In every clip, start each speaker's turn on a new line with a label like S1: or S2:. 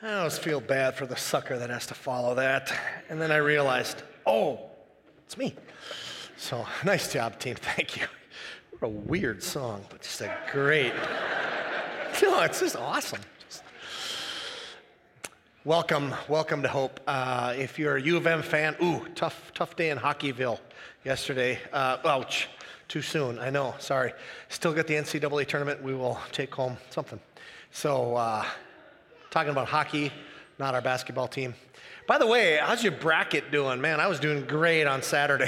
S1: I always feel bad for the sucker that has to follow that. And then I realized, oh, it's me. So nice job, team. Thank you. What a weird song, but just a great. No, it's just awesome. Welcome to Hope. If you're a U of M fan, tough day in Hockeyville yesterday. Ouch, too soon. I know. Sorry. Still got the NCAA tournament. We will take home something. So. Talking about hockey, not our basketball team. By the way, how's your bracket doing? Man, I was doing great on Saturday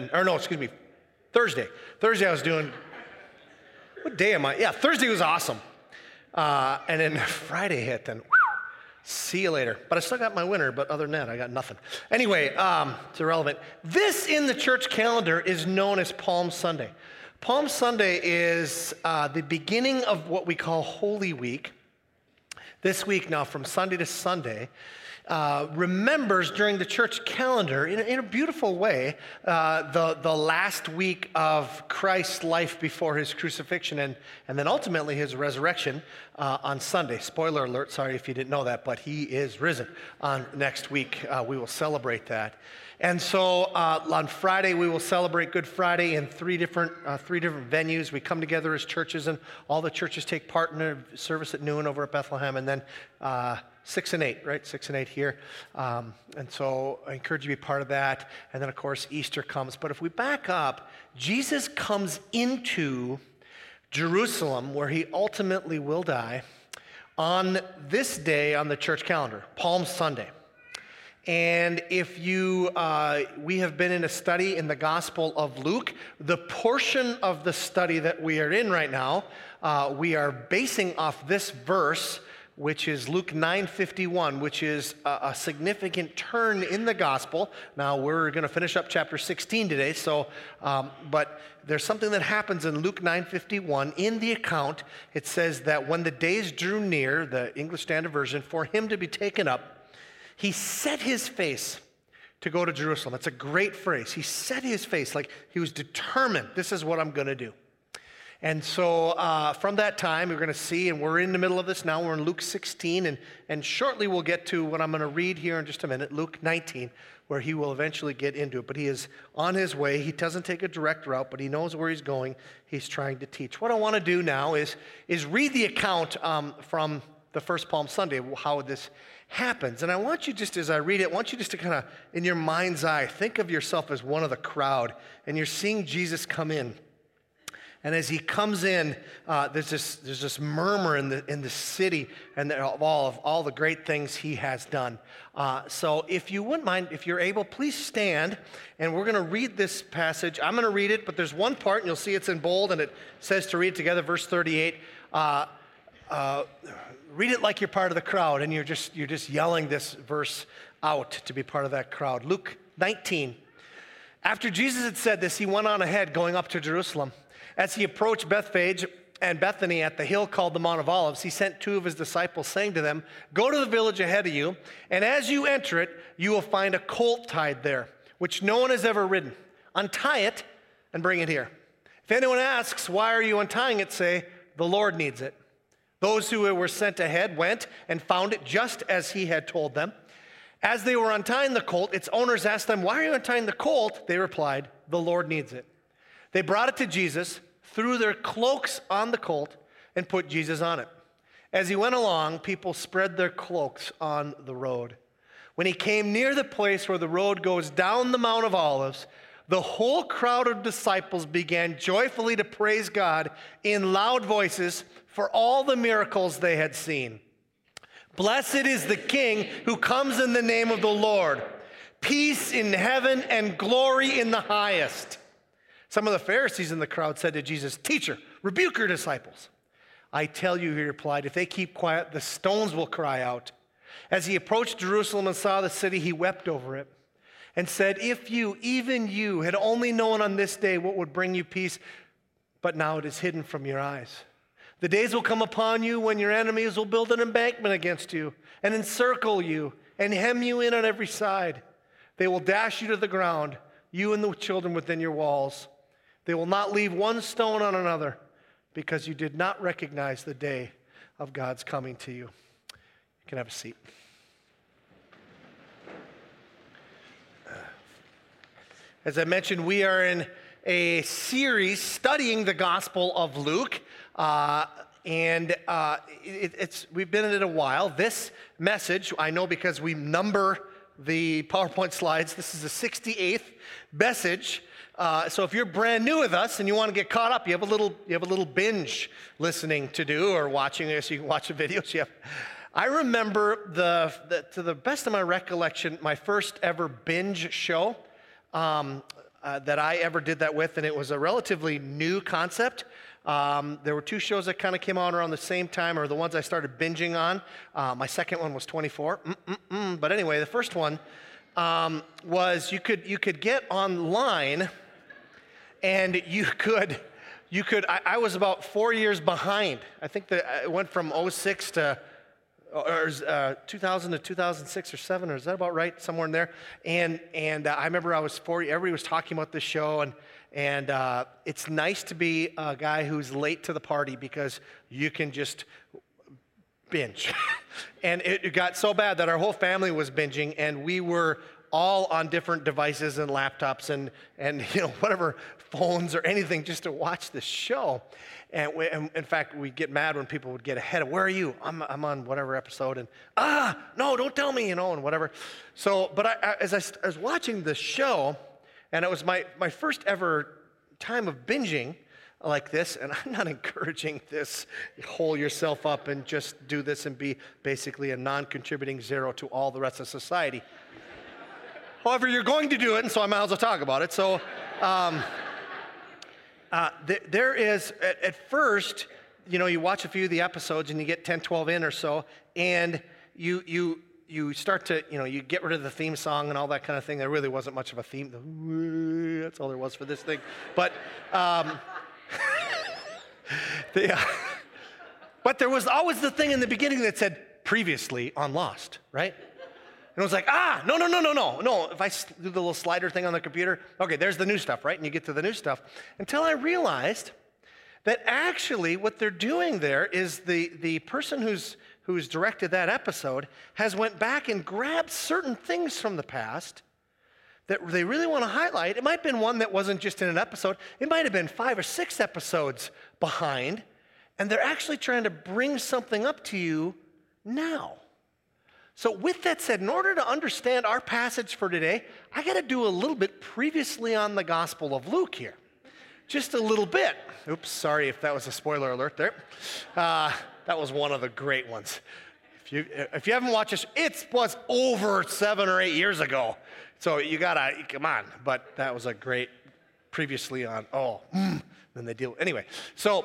S1: Thursday. Thursday I was doing, what day am I? Yeah, Thursday was awesome. And then Friday hit, and see you later. But I still got my winner, but other than that, I got nothing. Anyway, it's irrelevant. This in the church calendar is known as Palm Sunday. Palm Sunday is the beginning of what we call Holy Week. This week now, from Sunday to Sunday, remembers during the church calendar, in a beautiful way, the last week of Christ's life before his crucifixion and then ultimately his resurrection on Sunday. Spoiler alert, sorry if you didn't know that, but he is risen. On next week, we will celebrate that. And so on Friday, we will celebrate Good Friday in three different venues. We come together as churches, and all the churches take part in a service at noon over at Bethlehem, and then 6 and 8, right? 6 and 8 here. And so I encourage you to be part of that. And then, of course, Easter comes. But if we back up, Jesus comes into Jerusalem, where he ultimately will die, on this day on the church calendar, Palm Sunday. And if we have been in a study in the Gospel of Luke. The portion of the study that we are in right now, we are basing off this verse, which is Luke 9:51, which is a significant turn in the gospel. Now, we're going to finish up chapter 16 today, but there's something that happens in Luke 9:51. In the account, it says that when the days drew near, the English Standard Version, for him to be taken up, he set his face to go to Jerusalem. That's a great phrase. He set his face, like he was determined, this is what I'm going to do. And so from that time, we're going to see, and we're in the middle of this now, we're in Luke 16, and shortly we'll get to what I'm going to read here in just a minute, Luke 19, where he will eventually get into it. But he is on his way. He doesn't take a direct route, but he knows where he's going. He's trying to teach. What I want to do now is read the account from the first Palm Sunday, how this happens. And I want you, just as I read it, I want you just to kind of, in your mind's eye, think of yourself as one of the crowd, and you're seeing Jesus come in. And as he comes in, there's this murmur in the city and of all the great things he has done. So if you wouldn't mind, if you're able, please stand, and we're going to read this passage. I'm going to read it, but there's one part, and you'll see it's in bold, and it says to read it together, verse 38. Read it like you're part of the crowd, and you're just yelling this verse out to be part of that crowd. Luke 19. After Jesus had said this, he went on ahead, going up to Jerusalem. As he approached Bethphage and Bethany at the hill called the Mount of Olives, he sent two of his disciples, saying to them, "Go to the village ahead of you, and as you enter it, you will find a colt tied there, which no one has ever ridden. Untie it and bring it here. If anyone asks, 'Why are you untying it?' say, 'The Lord needs it.'" Those who were sent ahead went and found it just as he had told them. As they were untying the colt, its owners asked them, "Why are you untying the colt?" They replied, "The Lord needs it." They brought it to Jesus, threw their cloaks on the colt, and put Jesus on it. As he went along, people spread their cloaks on the road. When he came near the place where the road goes down the Mount of Olives, the whole crowd of disciples began joyfully to praise God in loud voices for all the miracles they had seen. "Blessed is the King who comes in the name of the Lord. Peace in heaven and glory in the highest." Some of the Pharisees in the crowd said to Jesus, "Teacher, rebuke your disciples." "I tell you," he replied, "if they keep quiet, the stones will cry out." As he approached Jerusalem and saw the city, he wept over it and said, "If you, even you, had only known on this day what would bring you peace, but now it is hidden from your eyes. The days will come upon you when your enemies will build an embankment against you and encircle you and hem you in on every side. They will dash you to the ground, you and the children within your walls. They will not leave one stone on another because you did not recognize the day of God's coming to you." You can have a seat. As I mentioned, we are in a series studying the Gospel of Luke, we've been in it a while. This message, I know because we number the PowerPoint slides, this is the 68th message. So if you're brand new with us and you want to get caught up, you have a little binge listening to do or watching, so you can watch the videos. I remember to the best of my recollection, my first ever binge show that I ever did that with, and it was a relatively new concept. There were two shows that kind of came out around the same time, or the ones I started binging on. My second one was 24. But anyway, the first one was you could get online, and I was about 4 years behind. I think that it went from 06 to 2000 to 2006 or 7, or is that about right? Somewhere in there. And I remember I was 4. Everybody was talking about this show, and it's nice to be a guy who's late to the party because you can just binge. And it got so bad that our whole family was binging, and we were all on different devices and laptops and whatever phones or anything just to watch this show. And in fact, we'd get mad when people would get ahead of, where are you? I'm on whatever episode, and no, don't tell me, and whatever. So, but as I was watching the show, and it was my first ever time of binging like this, and I'm not encouraging this, hole yourself up and just do this and be basically a non-contributing zero to all the rest of society. However, you're going to do it, and so I might as well talk about it. So, there is, at first, you watch a few of the episodes and you get 10, 12 in or so, and you start to, you get rid of the theme song and all that kind of thing. There really wasn't much of a theme. That's all there was for this thing. But, but there was always the thing in the beginning that said, previously on Lost, right? And it was like, no. If I do the little slider thing on the computer, okay, there's the new stuff, right? And you get to the new stuff. Until I realized that actually what they're doing there is the person who's directed that episode has went back and grabbed certain things from the past that they really want to highlight. It might have been one that wasn't just in an episode. It might have been 5 or 6 episodes behind. And they're actually trying to bring something up to you now. So with that said, in order to understand our passage for today, I got to do a little bit previously on the Gospel of Luke here. Just a little bit. Oops, sorry if that was a spoiler alert there. That was one of the great ones. If you haven't watched this, it was over 7 or 8 years ago. So you got to, come on. But that was a great previously on, then they deal. Anyway, so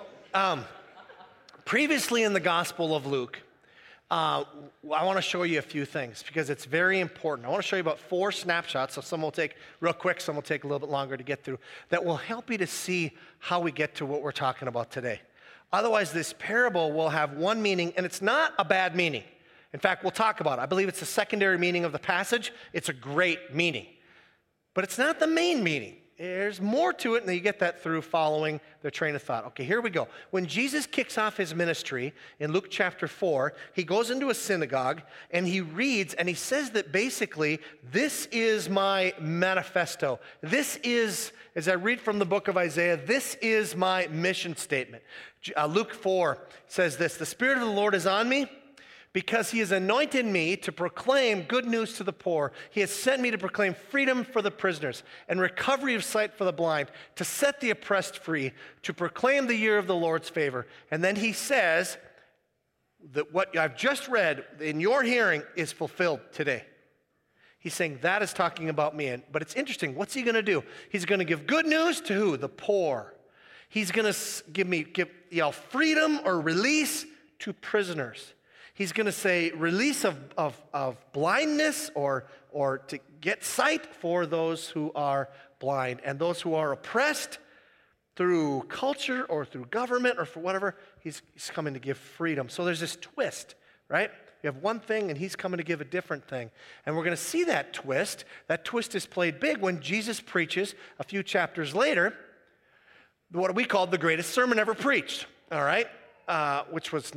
S1: previously in the Gospel of Luke, I want to show you a few things because it's very important. I want to show you about 4 snapshots, so some will take real quick, some will take a little bit longer to get through, that will help you to see how we get to what we're talking about today. Otherwise, this parable will have one meaning, and it's not a bad meaning. In fact, we'll talk about it. I believe it's a secondary meaning of the passage. It's a great meaning. But it's not the main meaning. There's more to it, and you get that through following the train of thought. Okay, here we go. When Jesus kicks off his ministry in Luke chapter 4, he goes into a synagogue, and he reads, and he says that basically, this is my manifesto. This is, as I read from the book of Isaiah, this is my mission statement. Luke 4 says this, "The Spirit of the Lord is on me, because he has anointed me to proclaim good news to the poor. He has sent me to proclaim freedom for the prisoners and recovery of sight for the blind, to set the oppressed free, to proclaim the year of the Lord's favor." And then he says that what I've just read in your hearing is fulfilled today. He's saying that is talking about me. But it's interesting. What's he going to do? He's going to give good news to who? The poor. He's going to give freedom or release to prisoners. He's going to say release of blindness or to get sight for those who are blind. And those who are oppressed through culture or through government or for whatever, he's coming to give freedom. So there's this twist, right? You have one thing and he's coming to give a different thing. And we're going to see that twist. That twist is played big when Jesus preaches a few chapters later what we call the greatest sermon ever preached, all right? Which was not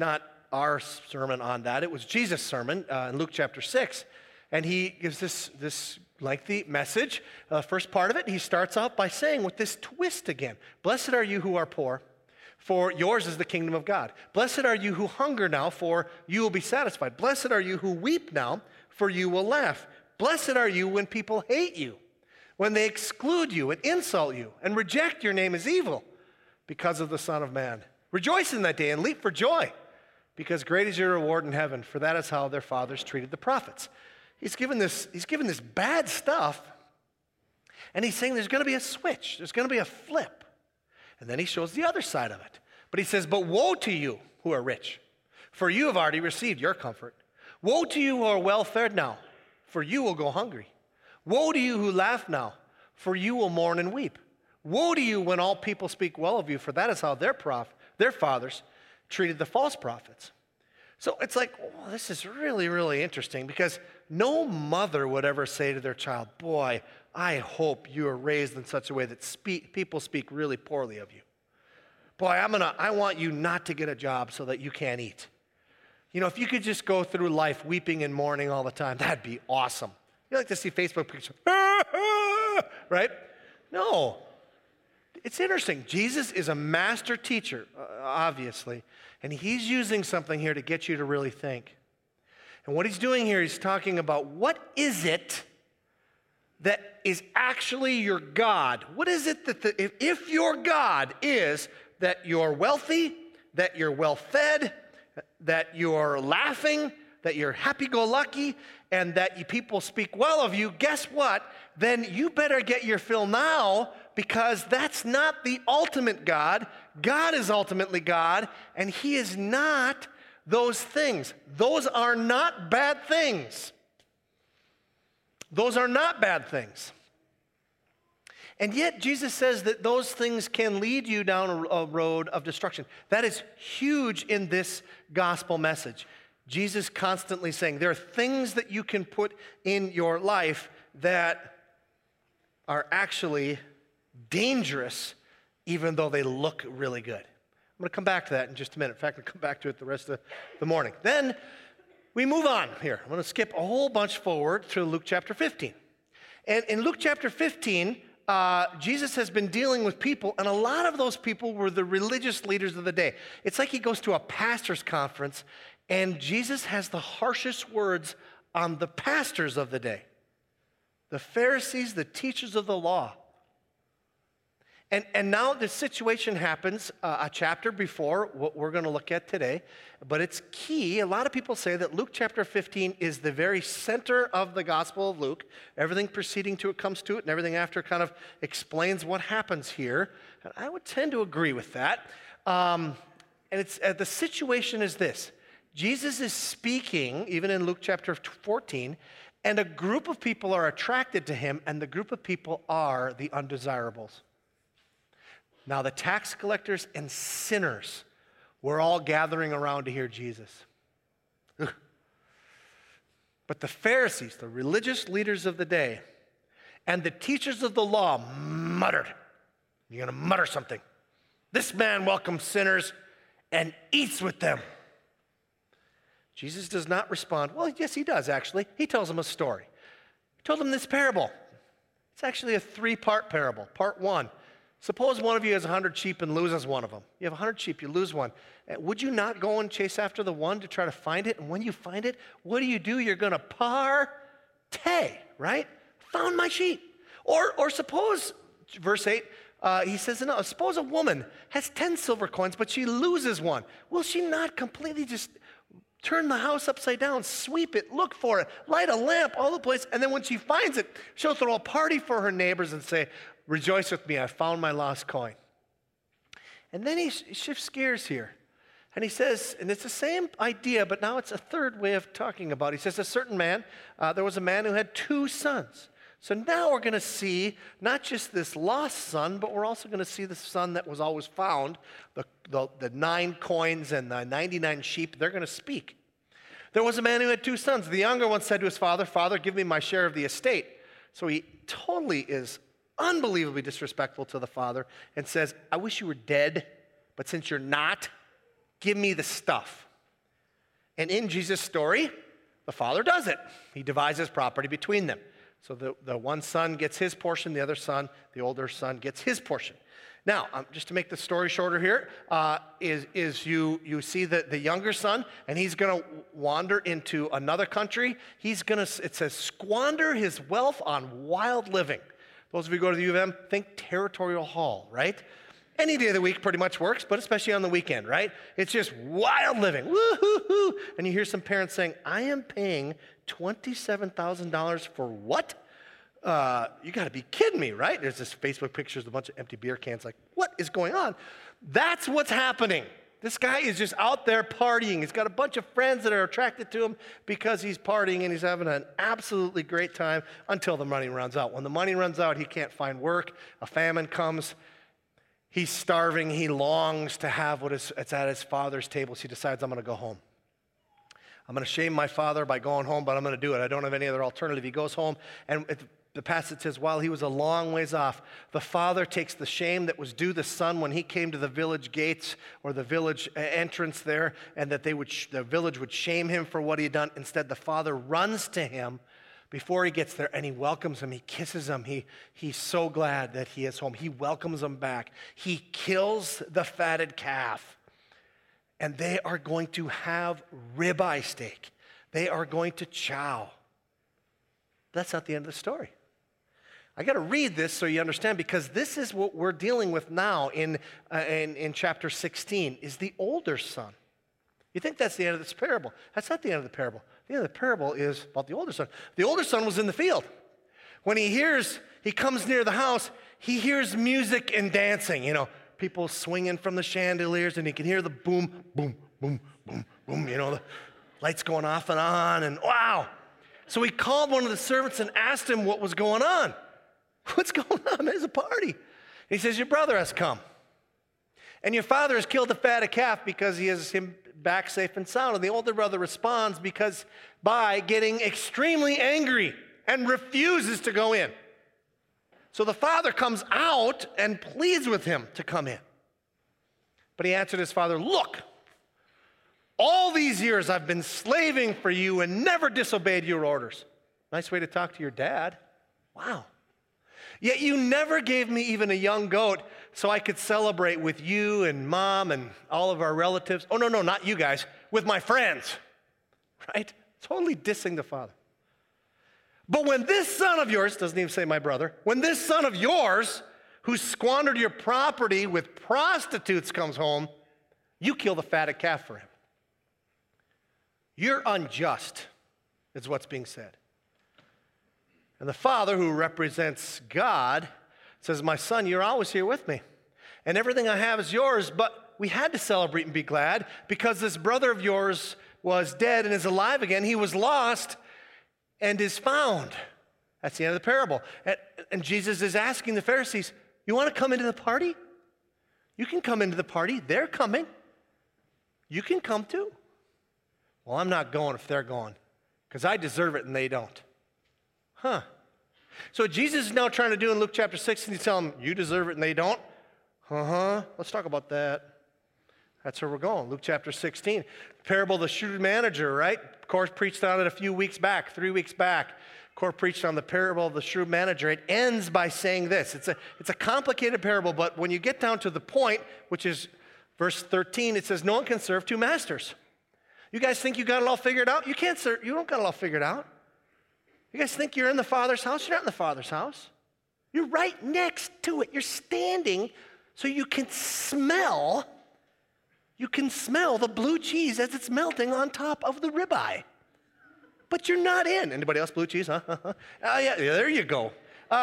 S1: our sermon on that. It was Jesus' sermon in Luke chapter 6. And he gives this lengthy message. First part of it, he starts out by saying with this twist again, "Blessed are you who are poor, for yours is the kingdom of God. Blessed are you who hunger now, for you will be satisfied. Blessed are you who weep now, for you will laugh. Blessed are you when people hate you, when they exclude you and insult you and reject your name as evil because of the Son of Man. Rejoice in that day and leap for joy, because great is your reward in heaven, for that is how their fathers treated the prophets." He's given this bad stuff, and he's saying there's going to be a switch. There's going to be a flip. And then he shows the other side of it. But he says, "But woe to you who are rich, for you have already received your comfort. Woe to you who are well fed now, for you will go hungry. Woe to you who laugh now, for you will mourn and weep. Woe to you when all people speak well of you, for that is how their fathers treated the false prophets." So it's like, oh, this is really, really interesting, because no mother would ever say to their child, "Boy, I hope you are raised in such a way that people speak really poorly of you. Boy, I want you not to get a job so that you can't eat. You know, if you could just go through life weeping and mourning all the time, that'd be awesome. You like to see Facebook pictures, right? No. It's interesting. Jesus is a master teacher, obviously, and he's using something here to get you to really think. And what he's doing here, he's talking about what is it that is actually your God? What is it that if your God is that you're wealthy, that you're well-fed, that you're laughing, that you're happy-go-lucky, and that people speak well of you, guess what? Then you better get your fill now, because that's not the ultimate God. God is ultimately God, and he is not those things. Those are not bad things. Those are not bad things. And yet Jesus says that those things can lead you down a road of destruction. That is huge in this gospel message. Jesus constantly saying there are things that you can put in your life that are actually dangerous, even though they look really good. I'm going to come back to that in just a minute. In fact, I'll come back to it the rest of the morning. Then we move on here. I'm going to skip a whole bunch forward to Luke chapter 15. And in Luke chapter 15, Jesus has been dealing with people, and a lot of those people were the religious leaders of the day. It's like he goes to a pastor's conference, and Jesus has the harshest words on the pastors of the day, the Pharisees, the teachers of the law. And now the situation happens a chapter before what we're going to look at today, but it's key. A lot of people say that Luke chapter 15 is the very center of the Gospel of Luke. Everything preceding to it comes to it, and everything after kind of explains what happens here. And I would tend to agree with that. And it's the situation is this. Jesus is speaking, even in Luke chapter 14, and a group of people are attracted to him, and the group of people are the undesirables. Now, the tax collectors and sinners were all gathering around to hear Jesus. Ugh. But the Pharisees, the religious leaders of the day, and the teachers of the law muttered. You're going to mutter something. "This man welcomes sinners and eats with them." Jesus does not respond. Well, yes, he does, actually. He tells them a story. He told them this parable. It's actually a 3-part parable. Part 1. Suppose one of you has 100 sheep and loses one of them. You have 100 sheep, you lose one. Would you not go and chase after the one to try to find it? And when you find it, what do? You're going to partay, right? Found my sheep. Or suppose, verse 8, he says, no, suppose a woman has 10 silver coins, but she loses one. Will she not completely just turn the house upside down, sweep it, look for it, light a lamp, all the place, and then when she finds it, she'll throw a party for her neighbors and say, "Rejoice with me, I found my lost coin." And then he shifts gears here. And he says, and it's the same idea, but now it's a third way of talking about it. He says, a certain man, there was a man who had 2 sons. So now we're going to see not just this lost son, but we're also going to see the son that was always found, the 9 coins and the 99 sheep. They're going to speak. There was a man who had 2 sons. The younger one said to his father, "Father, give me my share of the estate." So he totally is unbelievably disrespectful to the father and says, "I wish you were dead, but since you're not, give me the stuff." And in Jesus' story, the father does it. He divides his property between them. So the one son gets his portion, the other son, the older son, gets his portion. Now, just to make the story shorter here, you see the younger son, and he's going to wander into another country. He's going to, it says, squander his wealth on wild living. Those of you who go to the U of M, think Territorial Hall, right? Any day of the week pretty much works, but especially on the weekend, right? It's just wild living. Woo-hoo-hoo. And you hear some parents saying, I am paying $27,000 for what? You got to be kidding me, right? There's this Facebook pictures of a bunch of empty beer cans. Like, what is going on? That's what's happening. This guy is just out there partying. He's got a bunch of friends that are attracted to him because he's partying and he's having an absolutely great time until the money runs out. When the money runs out, he can't find work. A famine comes. He's starving. He longs to have it's at his father's table. So he decides, I'm going to go home. I'm going to shame my father by going home, but I'm going to do it. I don't have any other alternative. He goes home, and the passage says, while he was a long ways off, the father takes the shame that was due the son when he came to the village gates or the village entrance there, and that the village would shame him for what he had done. Instead, the father runs to him before he gets there, and he welcomes him. He kisses him. He's so glad that he is home. He welcomes him back. He kills the fatted calf, and they are going to have ribeye steak. They are going to chow. That's not the end of the story. I got to read this so you understand, because this is what we're dealing with now in chapter 16, is the older son. You think that's the end of this parable. That's not the end of the parable. The end of the parable is about the older son. The older son was in the field. When he comes near the house, he hears music and dancing, people swinging from the chandeliers, and he can hear the boom, boom, boom, boom, boom, the lights going off and on, and wow. So he called one of the servants and asked him what was going on. What's going on? There's a party. He says, your brother has come. And your father has killed the fatted calf because he has him back safe and sound. And the older brother responds by getting extremely angry and refuses to go in. So the father comes out and pleads with him to come in. But he answered his father, look, all these years I've been slaving for you and never disobeyed your orders. Nice way to talk to your dad. Wow. Yet you never gave me even a young goat so I could celebrate with you and mom and all of our relatives. Oh, no, not you guys, with my friends, right? Totally dissing the father. But when this son of yours, doesn't even say my brother, when this son of yours who squandered your property with prostitutes comes home, you kill the fatted calf for him. You're unjust, is what's being said. And the father, who represents God, says, my son, you're always here with me, and everything I have is yours, but we had to celebrate and be glad because this brother of yours was dead and is alive again. He was lost and is found. That's the end of the parable. And Jesus is asking the Pharisees, you want to come into the party? You can come into the party. They're coming. You can come too. Well, I'm not going if they're going because I deserve it and they don't. Huh. So Jesus is now trying to do in Luke chapter 6, and he's telling them, you deserve it and they don't? Let's talk about that. That's where we're going. Luke chapter 16. Parable of the shrewd manager, right? Court preached on it 3 weeks back. Court preached on the parable of the shrewd manager. It ends by saying this. It's a complicated parable, but when you get down to the point, which is verse 13, it says, no one can serve two masters. You guys think you got it all figured out? You don't got it all figured out. You guys think you're in the Father's house? You're not in the Father's house. You're right next to it. You're standing so you can smell the blue cheese as it's melting on top of the ribeye. But you're not in. Anybody else blue cheese, huh? Yeah, there you go.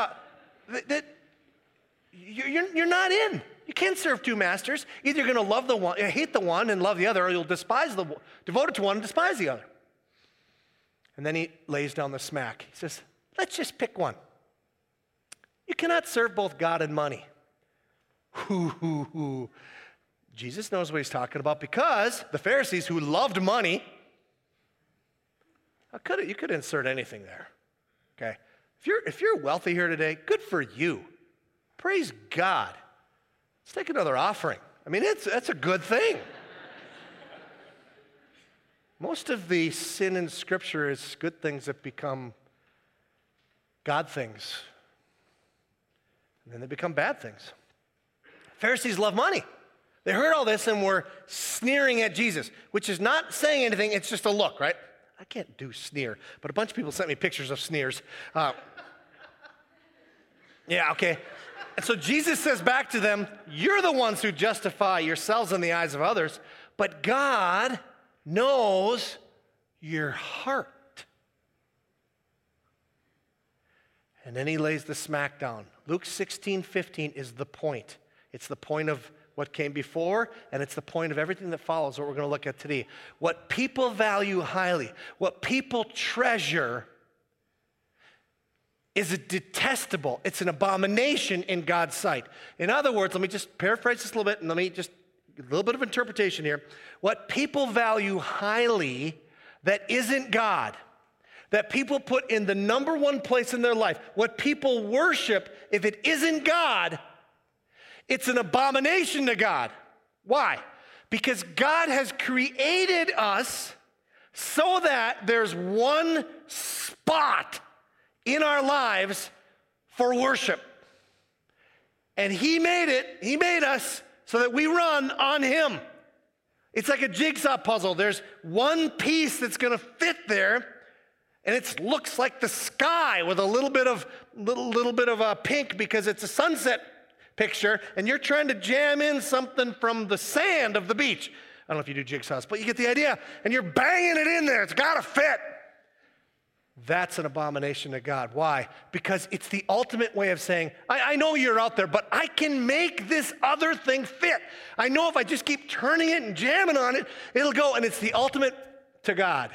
S1: You're not in. You can't serve two masters. Either you're going to hate the one and love the other, or you'll devote it to one and despise the other. And then he lays down the smack. He says, let's just pick one. You cannot serve both God and money. Jesus knows what he's talking about because the Pharisees who loved money, you could insert anything there, okay? If you're wealthy here today, good for you. Praise God. Let's take another offering. I mean, that's a good thing. Most of the sin in Scripture is good things that become God things. And then they become bad things. Pharisees love money. They heard all this and were sneering at Jesus, which is not saying anything, it's just a look, right? I can't do sneer, but a bunch of people sent me pictures of sneers. Yeah, okay. And so Jesus says back to them, you're the ones who justify yourselves in the eyes of others, but God knows your heart. And then he lays the smack down. Luke 16:15 is the point. It's the point of what came before, and it's the point of everything that follows, what we're going to look at today. What people value highly, what people treasure, is a detestable. It's an abomination in God's sight. In other words, let me just paraphrase this a little bit, and let me just a little bit of interpretation here. What people value highly that isn't God, that people put in the number one place in their life, what people worship, if it isn't God, it's an abomination to God. Why? Because God has created us so that there's one spot in our lives for worship. And He made us so that we run on Him. It's like a jigsaw puzzle. There's one piece that's going to fit there, and it looks like the sky with a little bit of pink because it's a sunset picture, and you're trying to jam in something from the sand of the beach. I don't know if you do jigsaws, but you get the idea. And you're banging it in there. It's got to fit. That's an abomination to God. Why? Because it's the ultimate way of saying, I know you're out there, but I can make this other thing fit. I know if I just keep turning it and jamming on it, it'll go. And it's the ultimate to God.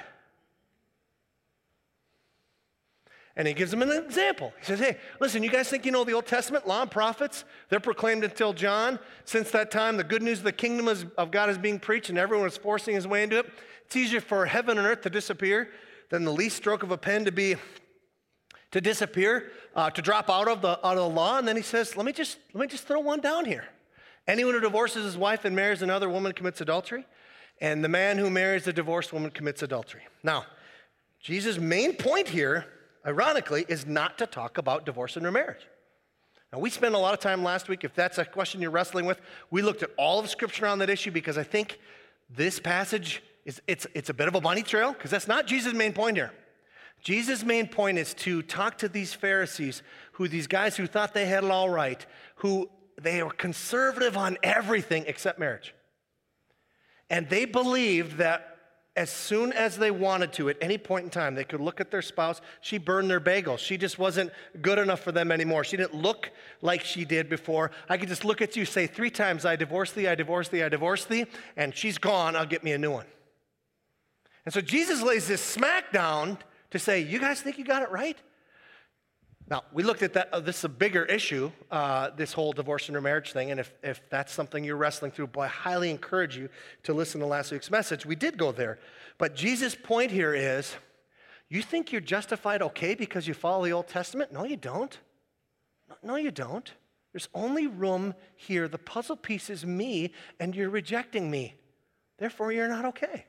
S1: And he gives them an example. He says, hey, listen, you guys think you know the Old Testament, law and prophets? They're proclaimed until John. Since that time, the good news of the kingdom of God is being preached, and everyone is forcing his way into it. It's easier for heaven and earth to disappear than the least stroke of a pen to disappear, to drop out of the law. And then he says, let me just throw one down here. Anyone who divorces his wife and marries another woman commits adultery, and the man who marries a divorced woman commits adultery. Now, Jesus' main point here, ironically, is not to talk about divorce and remarriage. Now, we spent a lot of time last week, if that's a question you're wrestling with, we looked at all of Scripture on that issue because I think this passage, it's a bit of a bunny trail because that's not Jesus' main point here. Jesus' main point is to talk to these Pharisees, these guys who thought they had it all right, who they were conservative on everything except marriage. And they believed that as soon as they wanted to, at any point in time, they could look at their spouse. She burned their bagels. She just wasn't good enough for them anymore. She didn't look like she did before. I could just look at you, say 3 times, I divorce thee, I divorce thee, I divorce thee, and she's gone. I'll get me a new one. And so Jesus lays this smack down to say, you guys think you got it right? Now, we looked at that. This is a bigger issue, this whole divorce and remarriage thing. And if that's something you're wrestling through, boy, I highly encourage you to listen to last week's message. We did go there. But Jesus' point here is, you think you're justified okay because you follow the Old Testament? No, you don't. No, you don't. There's only room here. The puzzle piece is me, and you're rejecting me. Therefore, you're not okay.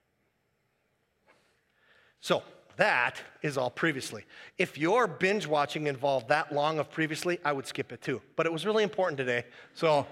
S1: So, that is all previously. If your binge watching involved that long of previously, I would skip it too. But it was really important today. So I'm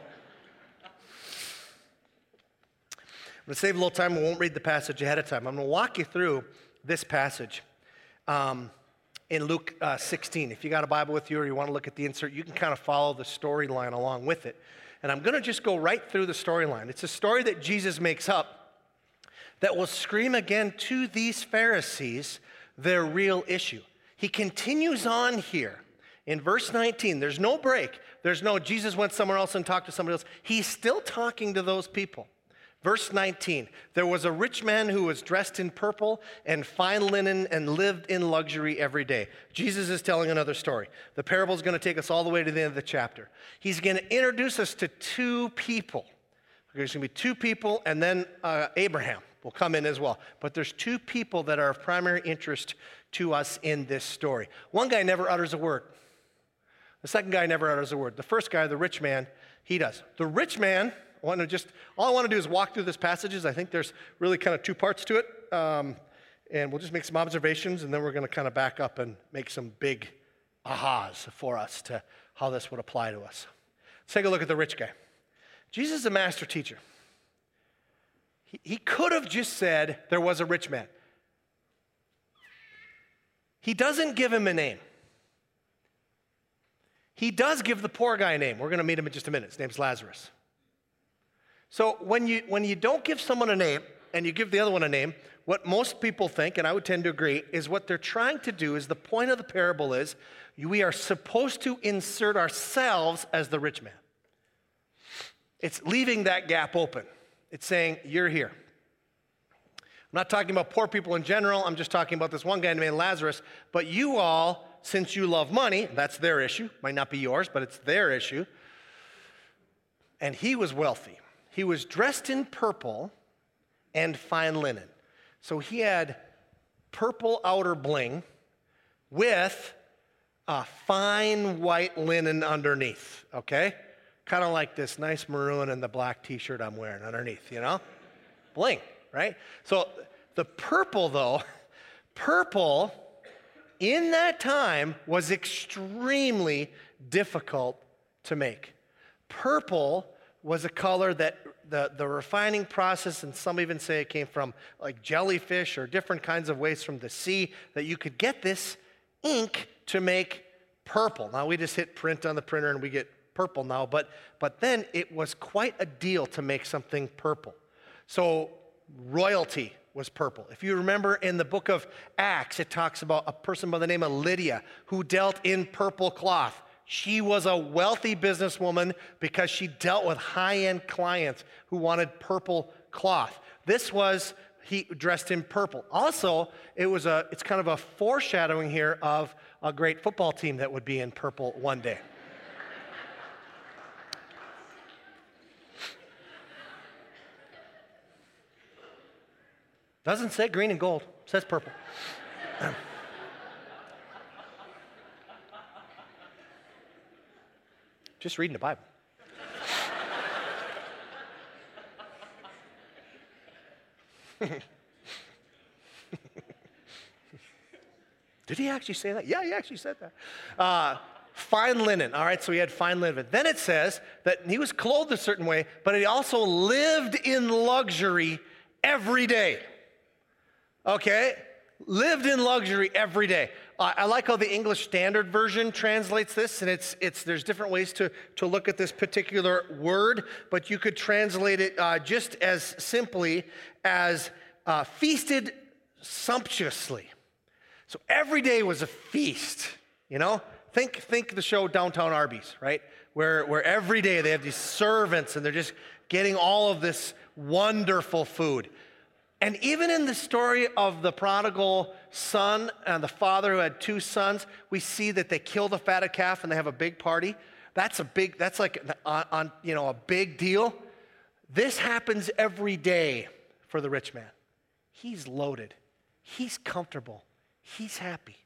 S1: going to save a little time. We won't read the passage ahead of time. I'm going to walk you through this passage in Luke 16. If you got a Bible with you or you want to look at the insert, you can kind of follow the storyline along with it. And I'm going to just go right through the storyline. It's a story that Jesus makes up that will scream again to these Pharisees their real issue. He continues on here. In verse 19, there's no break. There's no Jesus went somewhere else and talked to somebody else. He's still talking to those people. Verse 19, there was a rich man who was dressed in purple and fine linen and lived in luxury every day. Jesus is telling another story. The parable is going to take us all the way to the end of the chapter. He's going to introduce us to 2 people. There's going to be 2 people, and then Abraham will come in as well. But there's 2 people that are of primary interest to us in this story. One guy never utters a word. The second guy never utters a word. The first guy, the rich man, he does. The rich man, all I want to do is walk through this passages. I think there's really kind of 2 parts to it. and we'll just make some observations, and then we're going to kind of back up and make some big ahas for us to how this would apply to us. Let's take a look at the rich guy. Jesus is a master teacher. He could have just said there was a rich man. He doesn't give him a name. He does give the poor guy a name. We're going to meet him in just a minute. His name's Lazarus. So when you don't give someone a name and you give the other one a name, what most people think, and I would tend to agree, is what they're trying to do is the point of the parable is we are supposed to insert ourselves as the rich man. It's leaving that gap open. It's saying, you're here. I'm not talking about poor people in general. I'm just talking about this one guy named Lazarus. But you all, since you love money, that's their issue. Might not be yours, but it's their issue. And he was wealthy. He was dressed in purple and fine linen. So he had purple outer bling with a fine white linen underneath, okay? Kind of like this nice maroon and the black t-shirt I'm wearing underneath, you know? Bling, right? So the purple, though, purple in that time was extremely difficult to make. Purple was a color that the refining process, and some even say it came from like jellyfish or different kinds of waste from the sea, that you could get this ink to make purple. Now we just hit print on the printer and we get purple now, but then it was quite a deal to make something purple. So royalty was purple. If you remember in the book of Acts, it talks about a person by the name of Lydia who dealt in purple cloth. She was a wealthy businesswoman because she dealt with high-end clients who wanted purple cloth. This was he dressed in purple. Also, it's kind of a foreshadowing here of a great football team that would be in purple one day. Doesn't say green and gold, it says purple. Just reading the Bible. Did he actually say that? Yeah, he actually said that. Fine linen. All right, so he had fine linen. Then it says that he was clothed a certain way, but he also lived in luxury every day. Okay? Lived in luxury every day. I like how the English Standard Version translates this, and there's different ways to look at this particular word, but you could translate it just as simply as feasted sumptuously. So every day was a feast, you know? Think the show Downtown Arby's, right? Where every day they have these servants and they're just getting all of this wonderful food. And even in the story of the prodigal son and the father who had two sons, we see that they kill the fatted calf and they have a big party. That's like a big deal. This happens every day for the rich man. He's loaded. He's comfortable. He's happy.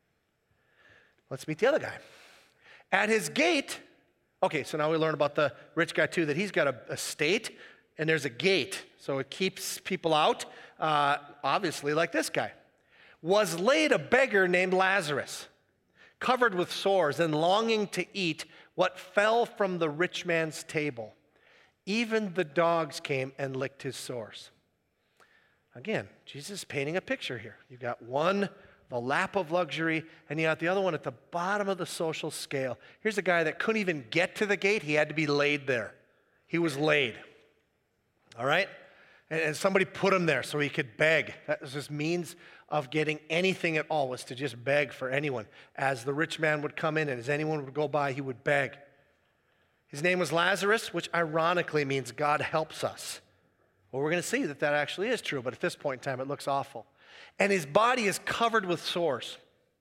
S1: Let's meet the other guy. At his gate, okay, so now we learn about the rich guy too, that he's got a estate and there's a gate. So it keeps people out, obviously like this guy. Was laid a beggar named Lazarus, covered with sores and longing to eat what fell from the rich man's table. Even the dogs came and licked his sores. Again, Jesus is painting a picture here. You've got one, the lap of luxury, and you got the other one at the bottom of the social scale. Here's a guy that couldn't even get to the gate. He had to be laid there. He was laid. All right? And somebody put him there so he could beg. That was his means of getting anything at all, was to just beg for anyone. As the rich man would come in and as anyone would go by, he would beg. His name was Lazarus, which ironically means God helps us. Well, we're going to see that actually is true, but at this point in time, it looks awful. And his body is covered with sores.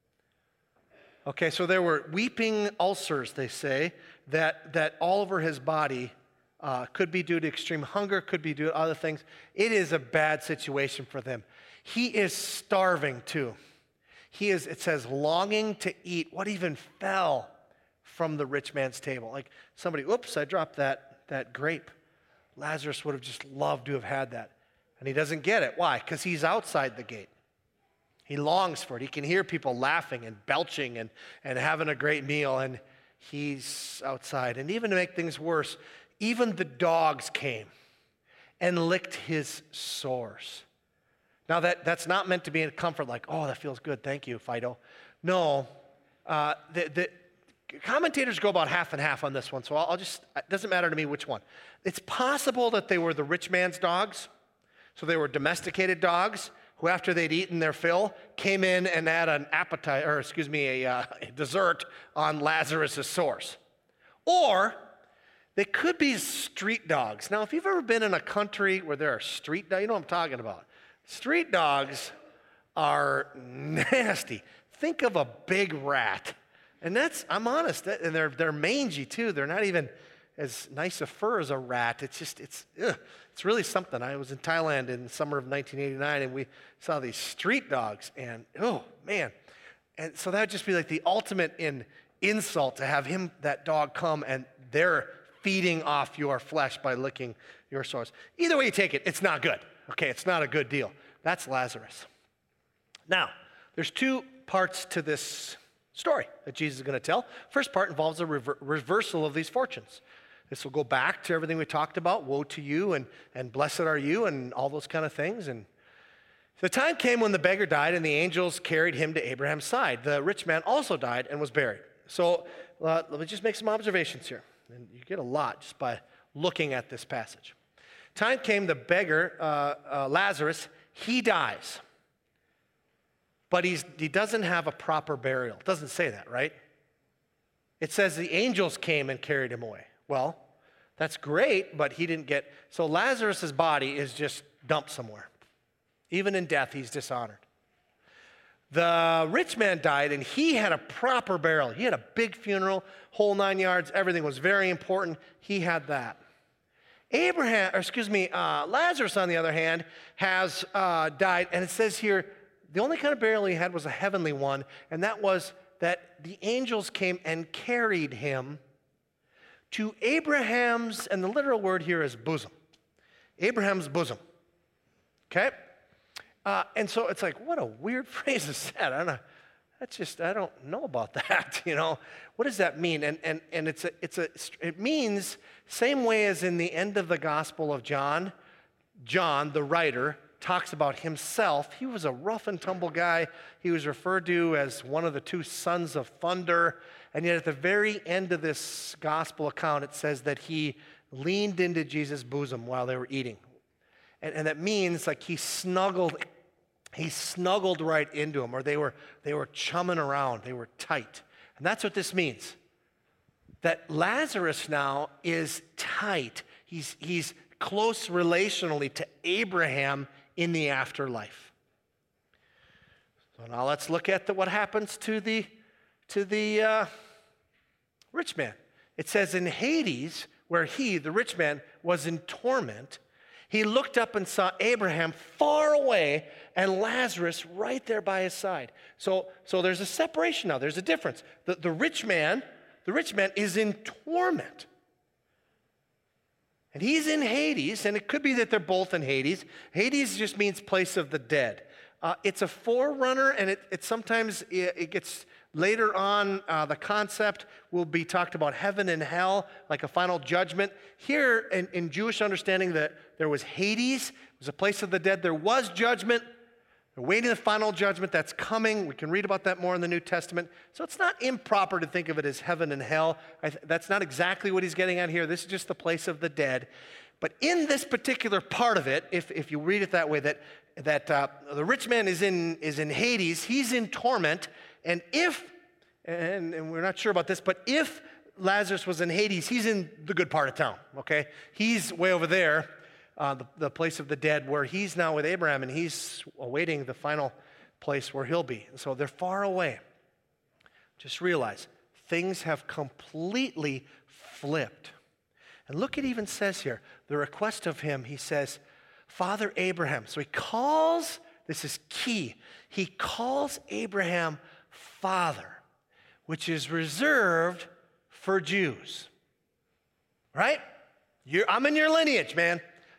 S1: Okay, so there were weeping ulcers, they say, that all over his body could be due to extreme hunger, could be due to other things. It is a bad situation for them. He is starving too. It says, longing to eat what even fell from the rich man's table. Like somebody, oops, I dropped that grape. Lazarus would have just loved to have had that. And he doesn't get it. Why? Because he's outside the gate. He longs for it. He can hear people laughing and belching and having a great meal, and he's outside. And even to make things worse, even the dogs came and licked his sores. Now, that's not meant to be a comfort like, oh, that feels good. Thank you, Fido. No, the commentators go about half and half on this one, so it doesn't matter to me which one. It's possible that they were the rich man's dogs, so they were domesticated dogs who, after they'd eaten their fill, came in and had an a dessert on Lazarus' sores. Or they could be street dogs. Now, if you've ever been in a country where there are street dogs, you know what I'm talking about. Street dogs are nasty. Think of a big rat. And I'm honest, and they're mangy too. They're not even as nice a fur as a rat. It's really something. I was in Thailand in the summer of 1989, and we saw these street dogs, and oh, man. And so that would just be like the ultimate in insult to have that dog come, and they're feeding off your flesh by licking your sores. Either way you take it, it's not good. Okay, it's not a good deal. That's Lazarus. Now, there's two parts to this story that Jesus is going to tell. First part involves a reversal of these fortunes. This will go back to everything we talked about, woe to you and blessed are you and all those kind of things. And the time came when the beggar died and the angels carried him to Abraham's side. The rich man also died and was buried. So let me just make some observations here. And you get a lot just by looking at this passage. Time came, the beggar, Lazarus, he dies. But he doesn't have a proper burial. It doesn't say that, right? It says the angels came and carried him away. Well, that's great, but he didn't get... So Lazarus' body is just dumped somewhere. Even in death, he's dishonored. The rich man died, and he had a proper burial. He had a big funeral, whole 9 yards. Everything was very important. He had that. Lazarus, on the other hand, has died, and it says here, the only kind of burial he had was a heavenly one, and that was that the angels came and carried him to Abraham's, and the literal word here is bosom. Abraham's bosom. Okay? And so it's like, what a weird phrase is that? I don't know about that, you know. What does that mean? And it means, same way as in the end of the Gospel of John, the writer, talks about himself. He was a rough and tumble guy. He was referred to as one of the two sons of thunder. And yet at the very end of this gospel account, it says that he leaned into Jesus' bosom while they were eating. And that means like he snuggled right into him, or they were chumming around. They were tight. And that's what this means. That Lazarus now is tight. He's close relationally to Abraham in the afterlife. So now let's look at what happens to the rich man. It says in Hades, where he, the rich man, was in torment, he looked up and saw Abraham far away and Lazarus right there by his side. So there's a separation now. There's a difference. The rich man is in torment. And he's in Hades, and it could be that they're both in Hades. Hades just means place of the dead. It's a forerunner, and it sometimes gets later on. The concept will be talked about heaven and hell, like a final judgment. Here, in Jewish understanding, that there was Hades, it was a place of the dead. There was judgment. They're waiting the final judgment that's coming. We can read about that more in the New Testament. So it's not improper to think of it as heaven and hell. That's not exactly what he's getting at here. This is just the place of the dead. But in this particular part of it, if you read it that way, that the rich man is in Hades, he's in torment, and we're not sure about this, but if Lazarus was in Hades, he's in the good part of town, okay? He's way over there, the place of the dead, where he's now with Abraham, and he's awaiting the final place where he'll be. So they're far away. Just realize, things have completely flipped. And look, it even says here, the request of him, he says, Father Abraham. So he calls, this is key, he calls Abraham Father, which is reserved for Jews. Right? I'm in your lineage, man.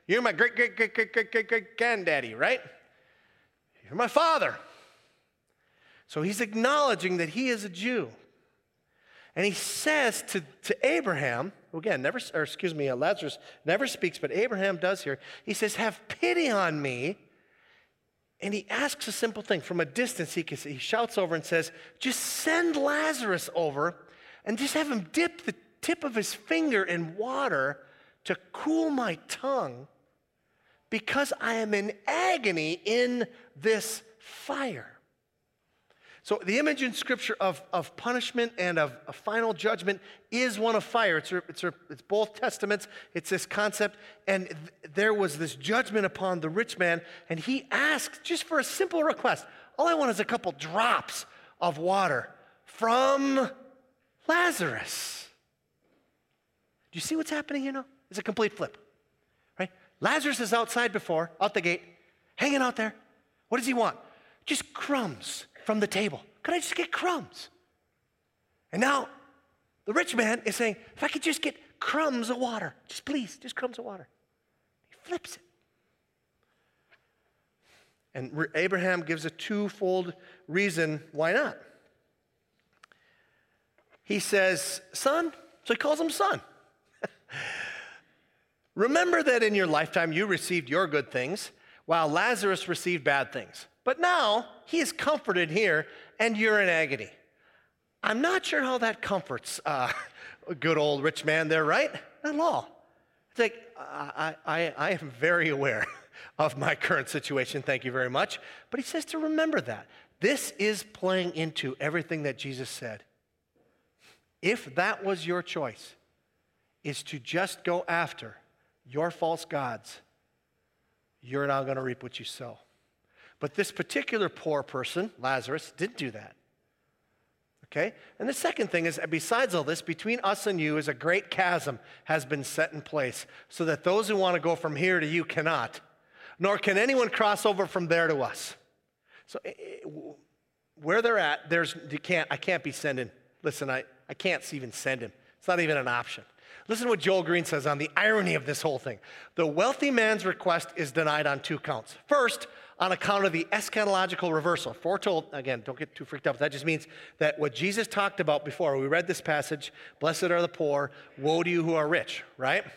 S1: You're my great granddaddy, right? You're my father. So he's acknowledging that he is a Jew. And he says to Abraham, who again, Lazarus never speaks, but Abraham does here. He says, have pity on me. And he asks a simple thing. From a distance, he shouts over and says, just send Lazarus over and just have him dip the tip of his finger in water to cool my tongue because I am in agony in this fire. So the image in Scripture of punishment and of a final judgment is one of fire. It's both testaments. It's this concept. And there was this judgment upon the rich man, and he asked just for a simple request. All I want is a couple drops of water from Lazarus. Do you see what's happening here now? It's a complete flip, right? Lazarus is outside before, out the gate, hanging out there. What does he want? Just crumbs from the table. Could I just get crumbs? And now the rich man is saying, if I could just get crumbs of water, just crumbs of water. He flips it. And Abraham gives a twofold reason why not. He says, son, so he calls him son. Remember that in your lifetime you received your good things, while Lazarus received bad things. But now he is comforted here, and you're in agony. I'm not sure how that comforts a good old rich man there, right? Not at all. It's like, I am very aware of my current situation, thank you very much. But he says to remember that. This is playing into everything that Jesus said. If that was your choice, is to just go after your false gods, you're now going to reap what you sow. But this particular poor person, Lazarus, didn't do that. Okay? And the second thing is, besides all this, between us and you is a great chasm has been set in place so that those who want to go from here to you cannot, nor can anyone cross over from there to us. So where they're at, I can't be sending. Listen, I can't even send him. It's not even an option. Listen to what Joel Green says on the irony of this whole thing. The wealthy man's request is denied on two counts. First, on account of the eschatological reversal. Foretold, again, don't get too freaked out. That just means that what Jesus talked about before, we read this passage, blessed are the poor, woe to you who are rich, right?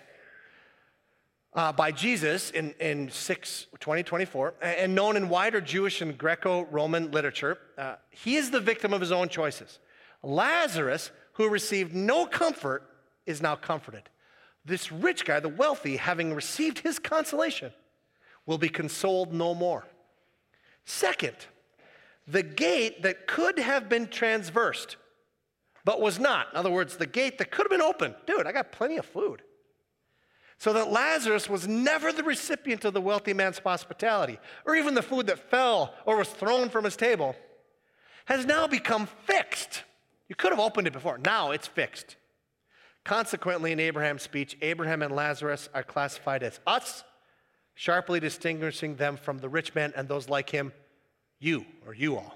S1: By Jesus in 2024, and known in wider Jewish and Greco-Roman literature, he is the victim of his own choices. Lazarus, who received no comfort, is now comforted. This rich guy, the wealthy, having received his consolation, will be consoled no more. Second, the gate that could have been transversed, but was not. In other words, the gate that could have been open. Dude, I got plenty of food. So that Lazarus was never the recipient of the wealthy man's hospitality, or even the food that fell or was thrown from his table, has now become fixed. You could have opened it before. Now it's fixed. Consequently, in Abraham's speech, Abraham and Lazarus are classified as us, sharply distinguishing them from the rich man and those like him, you all.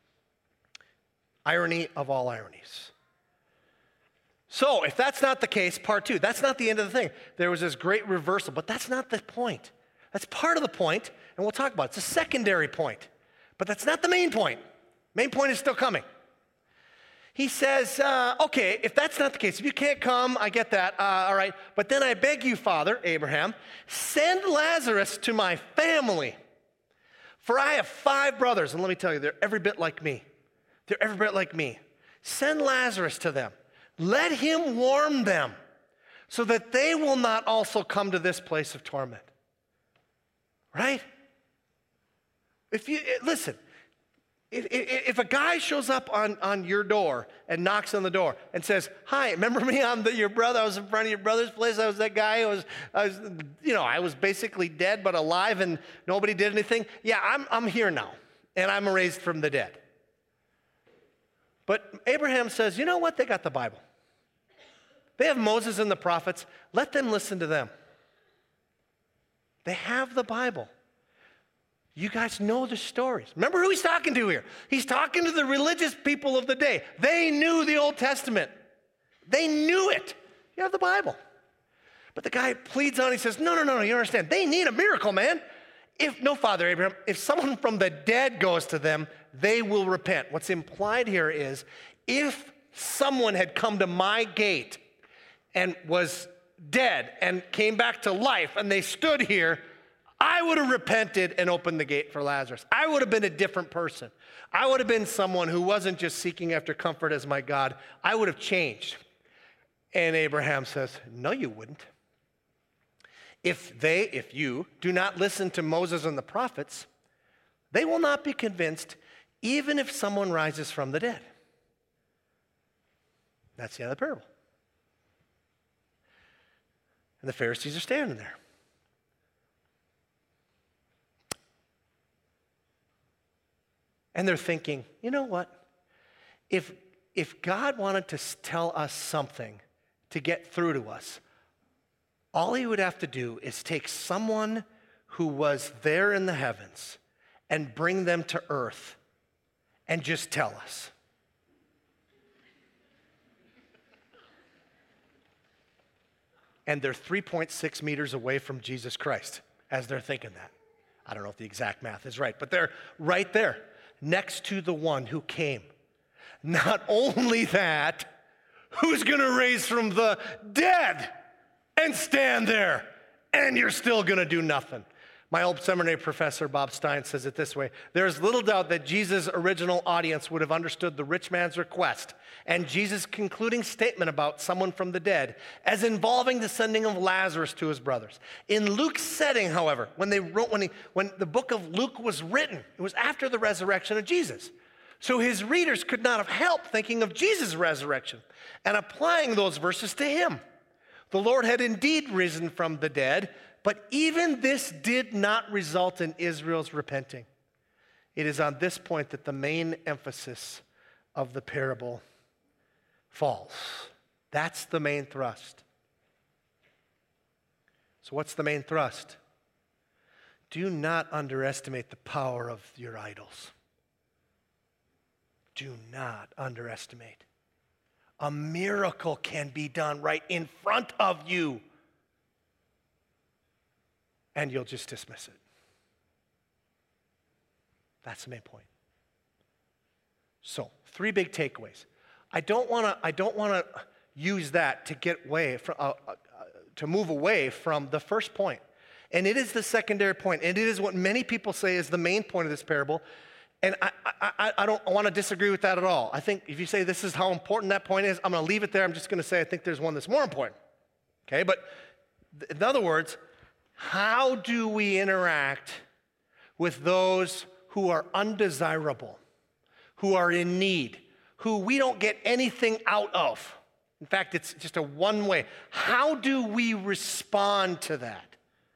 S1: Irony of all ironies. So, if that's not the case, part two, that's not the end of the thing. There was this great reversal, but that's not the point. That's part of the point, and we'll talk about it. It's a secondary point, but that's not the main point. Main point is still coming. He says, okay, if that's not the case, if you can't come, I get that, all right. But then I beg you, Father, Abraham, send Lazarus to my family. For I have 5 brothers, and let me tell you, they're every bit like me. They're every bit like me. Send Lazarus to them. Let him warm them so that they will not also come to this place of torment. Right? Listen. If a guy shows up on your door and knocks on the door and says, hi, remember me? I'm your brother. I was in front of your brother's place. I was that guy. I was basically dead but alive and nobody did anything. Yeah, I'm here now and I'm raised from the dead. But Abraham says, you know what? They got the Bible. They have Moses and the prophets. Let them listen to them. They have the Bible. You guys know the stories. Remember who he's talking to here. He's talking to the religious people of the day. They knew the Old Testament. They knew it. You have the Bible. But the guy pleads on, he says, no, you don't understand. They need a miracle, man. No, Father Abraham, if someone from the dead goes to them, they will repent. What's implied here is if someone had come to my gate and was dead and came back to life and they stood here, I would have repented and opened the gate for Lazarus. I would have been a different person. I would have been someone who wasn't just seeking after comfort as my God. I would have changed. And Abraham says, no, you wouldn't. If you do not listen to Moses and the prophets, they will not be convinced even if someone rises from the dead. That's the end of the parable. And the Pharisees are standing there. And they're thinking, you know what? If God wanted to tell us something to get through to us, all he would have to do is take someone who was there in the heavens and bring them to earth and just tell us. And they're 3.6 meters away from Jesus Christ as they're thinking that. I don't know if the exact math is right, but they're right there next to the one who came. Not only that, who's going to raise from the dead and stand there, and you're still going to do nothing. My old seminary professor, Bob Stein, says it this way: there's little doubt that Jesus' original audience would have understood the rich man's request and Jesus' concluding statement about someone from the dead as involving the sending of Lazarus to his brothers. In Luke's setting, however, when the book of Luke was written, it was after the resurrection of Jesus. So his readers could not have helped thinking of Jesus' resurrection and applying those verses to him. The Lord had indeed risen from the dead, but even this did not result in Israel's repenting. It is on this point that the main emphasis of the parable falls. That's the main thrust. So what's the main thrust? Do not underestimate the power of your idols. Do not underestimate. A miracle can be done right in front of you, and you'll just dismiss it. That's the main point. So, 3 big takeaways. I don't want to use that to get away from, to move away from the first point, and it is the secondary point, and it is what many people say is the main point of this parable. And I don't want to disagree with that at all. I think if you say this is how important that point is, I'm going to leave it there. I'm just going to say I think there's one that's more important. Okay, but in other words, how do we interact with those who are undesirable, who are in need, who we don't get anything out of? In fact, it's just a one way. How do we respond to that?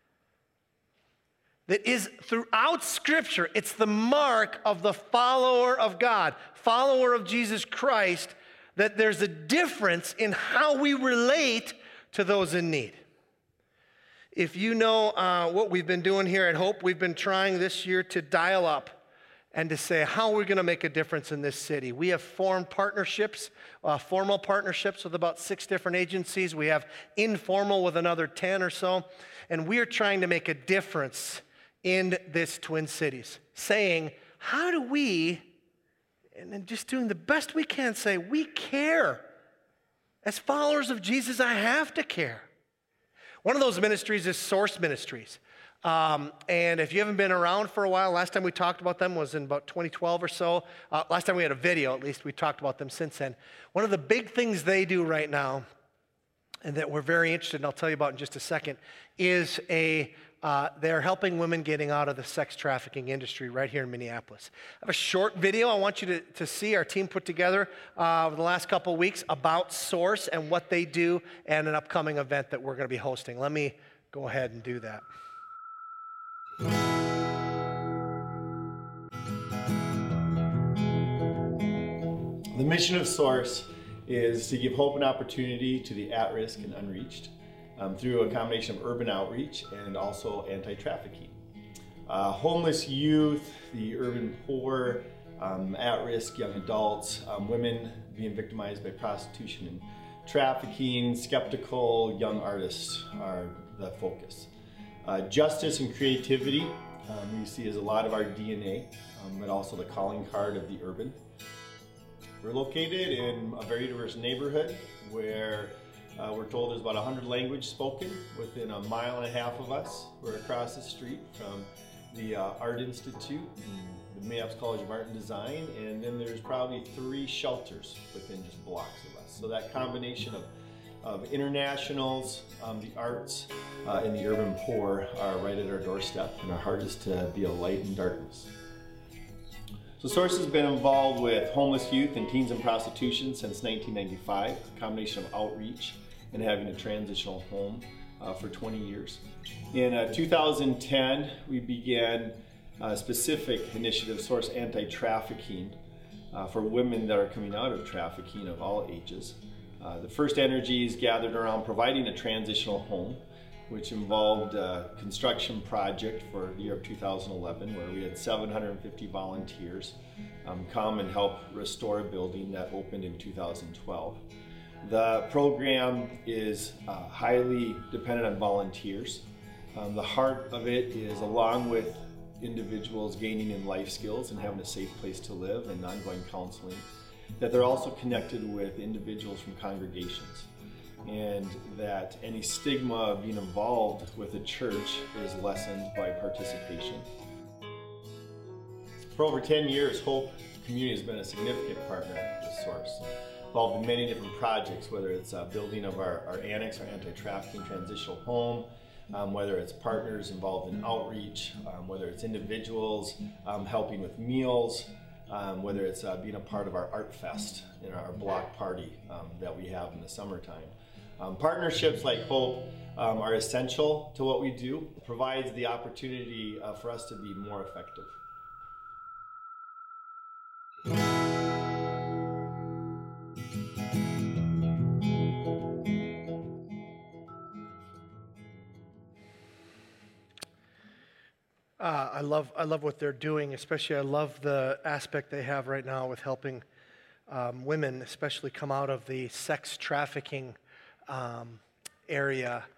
S1: That is throughout Scripture, it's the mark of the follower of God, follower of Jesus Christ, that there's a difference in how we relate to those in need. If you know what we've been doing here at Hope, we've been trying this year to dial up and to say, how are we going to make a difference in this city? We have formed partnerships, formal partnerships with about 6 different agencies. We have informal with another 10 or so. And we are trying to make a difference in this Twin Cities, saying, how do we, and just doing the best we can, say, we care. As followers of Jesus, I have to care. One of those ministries is Source Ministries. And if you haven't been around for a while, last time we talked about them was in about 2012 or so. Last time we had a video, at least we talked about them since then. One of the big things they do right now, and that we're very interested in, I'll tell you about in just a second, is they're helping women getting out of the sex trafficking industry right here in Minneapolis. I have a short video I want you to see our team put together over the last couple of weeks about Source and what they do and an upcoming event that we're going to be hosting. Let me go ahead and do that.
S2: The mission of Source is to give hope and opportunity to the at-risk and unreached through a combination of urban outreach and also anti-trafficking. Homeless youth, the urban poor, at-risk young adults, women being victimized by prostitution and trafficking, skeptical young artists are the focus. Justice and creativity you see is a lot of our DNA, but also the calling card of the urban. We're located in a very diverse neighborhood where we're told there's about 100 languages spoken within a mile and a half of us. We're across the street from the Art Institute, the Mayapps College of Art and Design, and then there's probably 3 shelters within just blocks of us. So that combination of internationals, the arts, and the urban poor are right at our doorstep, and our heart is to be a light in darkness. So Source has been involved with homeless youth and teens in prostitution since 1995, a combination of outreach and having a transitional home for 20 years. In 2010, we began a specific initiative, Source Anti-Trafficking, for women that are coming out of trafficking of all ages. The first energies gathered around providing a transitional home, which involved a construction project for the year of 2011, where we had 750 volunteers come and help restore a building that opened in 2012. The program is highly dependent on volunteers. The heart of it is, along with individuals gaining in life skills and having a safe place to live and ongoing counseling, that they're also connected with individuals from congregations, and that any stigma of being involved with a church is lessened by participation. For over 10 years, Hope Community has been a significant partner with Source, involved in many different projects, whether it's building of our annex, our anti-trafficking transitional home, whether it's partners involved in outreach, whether it's individuals helping with meals, whether it's being a part of our Art Fest, our block party that we have in the summertime. Partnerships like Hope are essential to what we do. It provides the opportunity for us to be more effective.
S1: I love what they're doing, especially I love the aspect they have right now with helping women, especially come out of the sex trafficking area.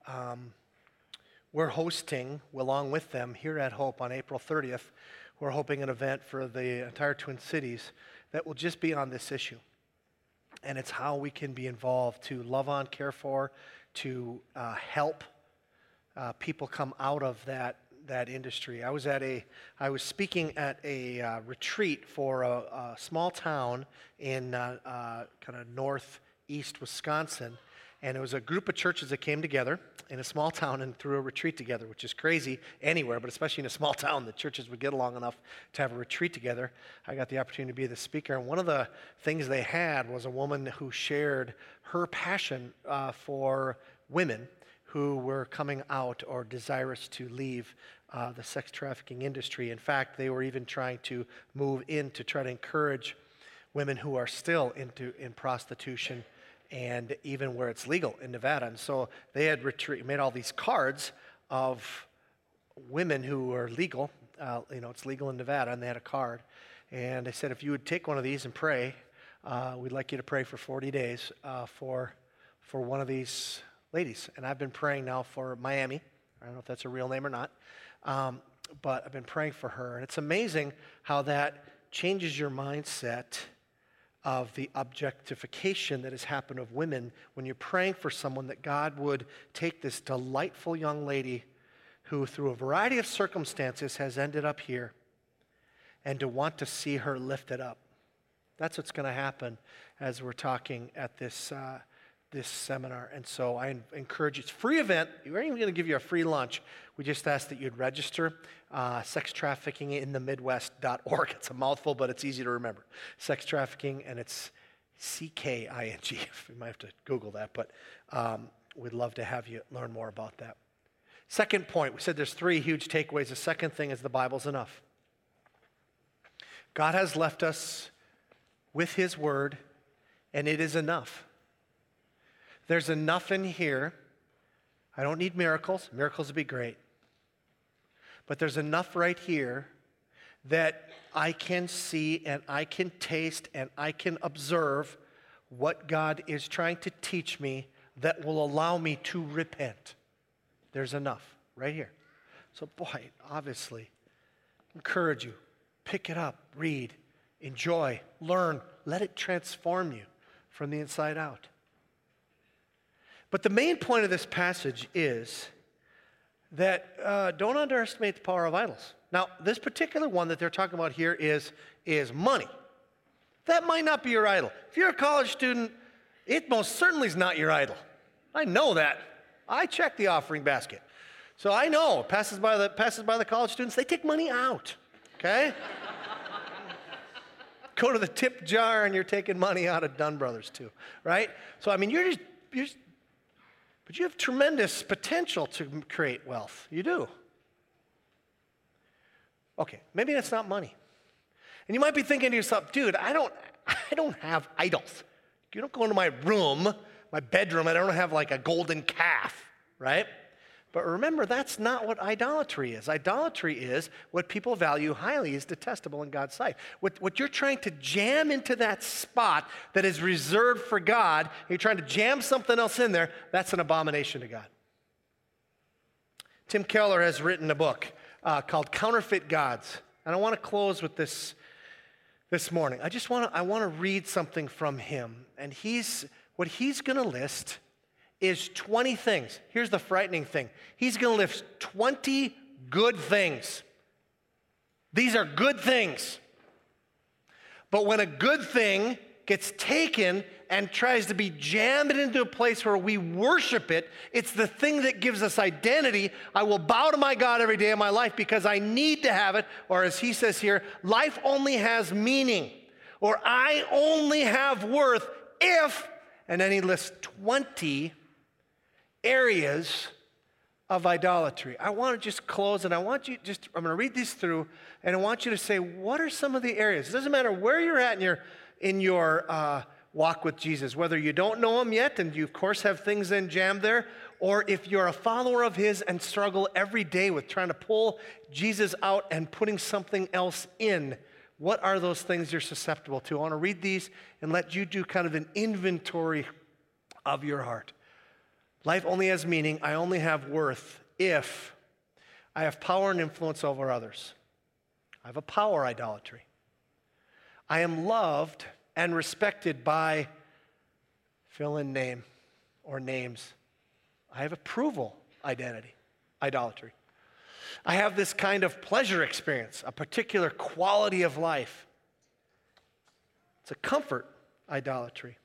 S1: We're hosting, along with them, here at Hope on April 30th, we're hoping an event for the entire Twin Cities that will just be on this issue. And it's how we can be involved to love on, care for, to help people come out of that industry. I was speaking at a retreat for a small town in kind of northeast Wisconsin, and it was a group of churches that came together in a small town and threw a retreat together, which is crazy anywhere, but especially in a small town, the churches would get along enough to have a retreat together. I got the opportunity to be the speaker, and one of the things they had was a woman who shared her passion for women who were coming out or desirous to leave the sex trafficking industry. In fact, they were even trying to move in to try to encourage women who are still in prostitution, and even where it's legal in Nevada. And so they had made all these cards of women who are legal. It's legal in Nevada, and they had a card. And they said, if you would take one of these and pray, we'd like you to pray for 40 days for one of these ladies. And I've been praying now for Miami. I don't know if that's a real name or not, but I've been praying for her. And it's amazing how that changes your mindset of the objectification that has happened of women when you're praying for someone, that God would take this delightful young lady who, through a variety of circumstances, has ended up here, and to want to see her lifted up. That's what's going to happen as we're talking at this seminar. And so I encourage you. It's a free event. We're even going to give you a free lunch. We just ask that you'd register. Sextraffickinginthemidwest.org. It's a mouthful, but it's easy to remember. Sex trafficking, and it's C-K-I-N-G. You might have to Google that, but we'd love to have you learn more about that. Second point, we said there's 3 huge takeaways. The second thing is the Bible's enough. God has left us with His Word, and it is enough. There's enough in here. I don't need miracles. Miracles would be great. But there's enough right here that I can see and I can taste and I can observe what God is trying to teach me that will allow me to repent. There's enough right here. So boy, obviously, encourage you. Pick it up, read, enjoy, learn. Let it transform you from the inside out. But the main point of this passage is that don't underestimate the power of idols. Now, this particular one that they're talking about here is money. That might not be your idol. If you're a college student, it most certainly is not your idol. I know that. I check the offering basket. So I know, passes by the college students, they take money out, okay? Go to the tip jar and you're taking money out of Dunn Brothers too, right? So I mean, but you have tremendous potential to create wealth. You do. Okay, maybe that's not money. And you might be thinking to yourself, dude, I don't have idols. You don't go into my room, my bedroom, and I don't have like a golden calf, right? But remember, that's not what idolatry is. Idolatry is what people value highly is detestable in God's sight. What you're trying to jam into that spot that is reserved for God, you're trying to jam something else in there, that's an abomination to God. Tim Keller has written a book called Counterfeit Gods. And I want to close with this morning. I want to read something from him. And what he's going to list is 20 things. Here's the frightening thing. He's going to list 20 good things. These are good things. But when a good thing gets taken and tries to be jammed into a place where we worship it, it's the thing that gives us identity. I will bow to my God every day of my life because I need to have it. Or as he says here, life only has meaning. Or I only have worth if, and then he lists 20 areas of idolatry. I want to just close, and I'm going to read these through, and I want you to say, what are some of the areas? It doesn't matter where you're at in your walk with Jesus, whether you don't know him yet, and you, of course, have things in jammed there, or if you're a follower of his and struggle every day with trying to pull Jesus out and putting something else in. What are those things you're susceptible to? I want to read these and let you do kind of an inventory of your heart. Life only has meaning. I only have worth if I have power and influence over others. I have a power idolatry. I am loved and respected by fill in name or names. I have approval idolatry. I have this kind of pleasure experience, a particular quality of life. It's a comfort idolatry.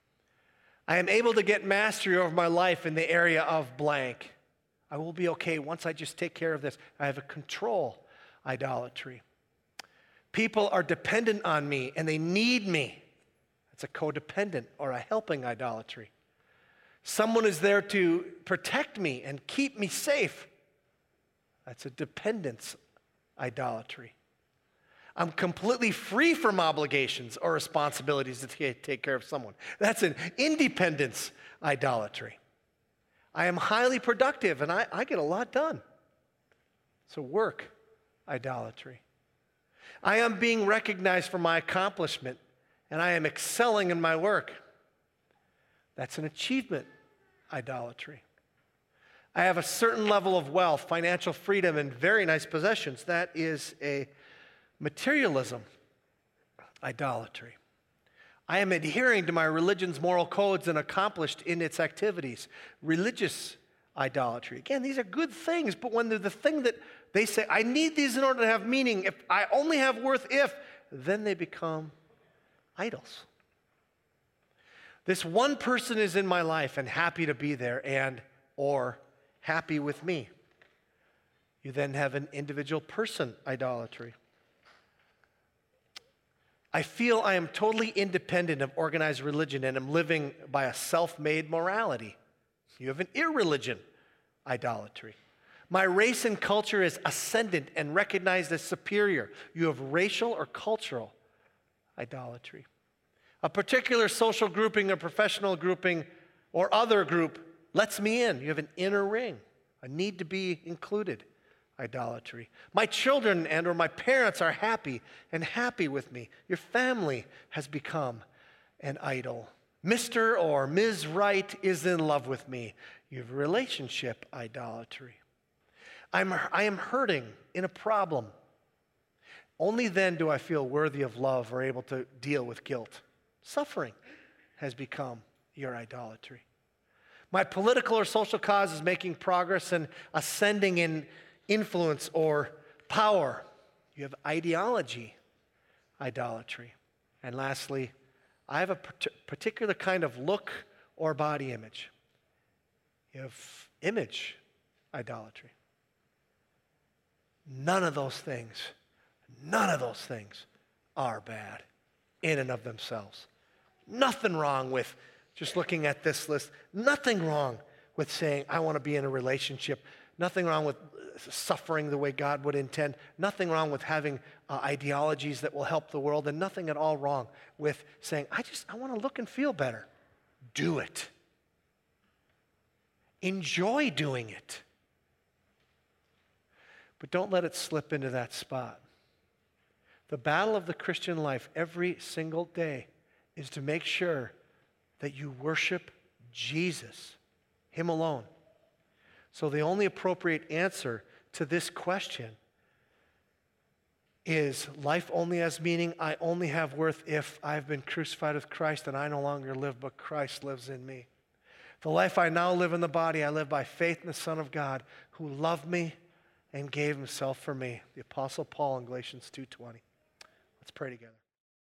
S1: I am able to get mastery over my life in the area of blank. I will be okay once I just take care of this. I have a control idolatry. People are dependent on me and they need me. That's a codependent or a helping idolatry. Someone is there to protect me and keep me safe. That's a dependence idolatry. I'm completely free from obligations or responsibilities to take care of someone. That's an independence idolatry. I am highly productive and I get a lot done. It's a work idolatry. I am being recognized for my accomplishment and I am excelling in my work. That's an achievement idolatry. I have a certain level of wealth, financial freedom, and very nice possessions. That is a materialism idolatry. I am adhering to my religion's moral codes and accomplished in its activities. Religious idolatry. Again, these are good things, but when they're the thing that they say, I need these in order to have meaning, if I only have worth if, then they become idols. This one person is in my life and happy to be there or happy with me. You then have an individual person idolatry. I feel I am totally independent of organized religion and am living by a self-made morality. You have an irreligion idolatry. My race and culture is ascendant and recognized as superior. You have racial or cultural idolatry. A particular social grouping or professional grouping or other group lets me in. You have an inner ring, a need to be included idolatry. My children and or my parents are happy with me. Your family has become an idol Mr. or Ms. Right is in love with me. You have relationship idolatry. I am hurting in a problem. Only then do I feel worthy of love or able to deal with guilt. Suffering has become your idolatry. My political or social cause is making progress and ascending in influence or power. You have ideology, idolatry. And lastly, I have a particular kind of look or body image. You have image idolatry. None of those things are bad in and of themselves. Nothing wrong with just looking at this list. Nothing wrong with saying, I want to be in a relationship. Nothing wrong with suffering the way God would intend. Nothing wrong with having ideologies that will help the world. And nothing at all wrong with saying, I want to look and feel better. Do it. Enjoy doing it. But don't let it slip into that spot. The battle of the Christian life every single day is to make sure that you worship Jesus, Him alone. So the only appropriate answer to this question is life only has meaning, I only have worth if I've been crucified with Christ and I no longer live, but Christ lives in me. The life I now live in the body, I live by faith in the Son of God who loved me and gave Himself for me. The Apostle Paul in Galatians 2:20. Let's pray together.